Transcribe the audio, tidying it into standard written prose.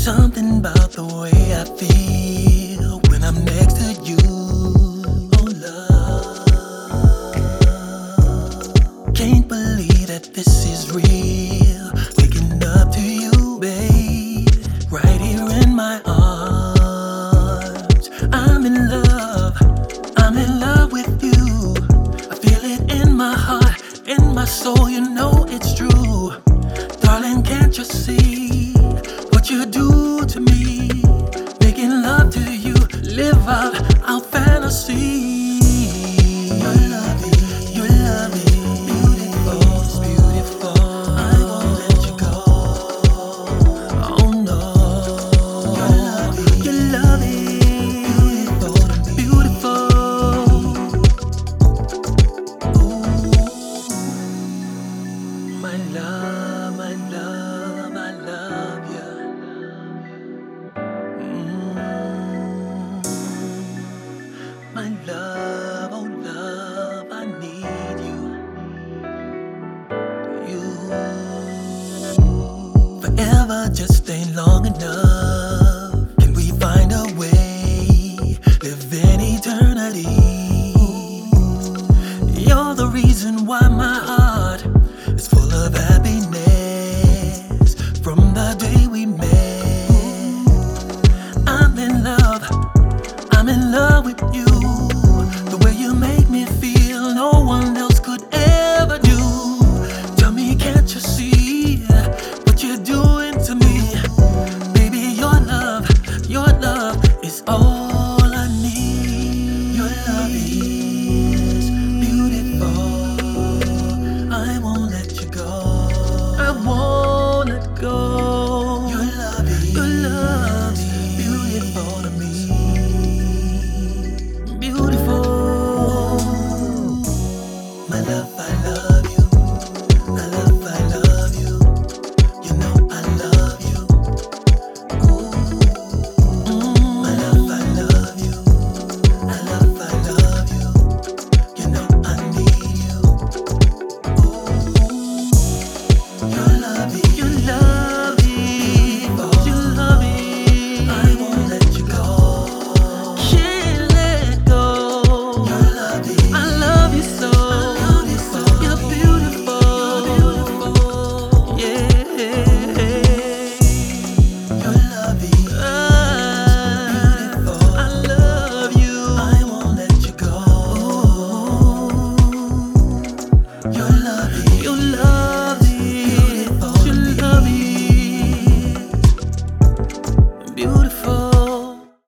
Something about the way I feel when I'm next to you. Oh, love. Can't believe that this is real. Waking up to you, babe, right here in my arms. I'm in love. I'm in love with you. I feel it in my heart, in my soul. You know it's true. Darling, can't you see what you do to me? Making love to you, live out our fantasy. Your love is beautiful, it's beautiful. I won't let you go. Oh no. Your love is beautiful, beautiful. Ooh, my love, my love, I love you. My love, oh love, I need you. You forever just ain't long enough. Can we find a way, live in eternity? You're the reason why my heart is full of happiness.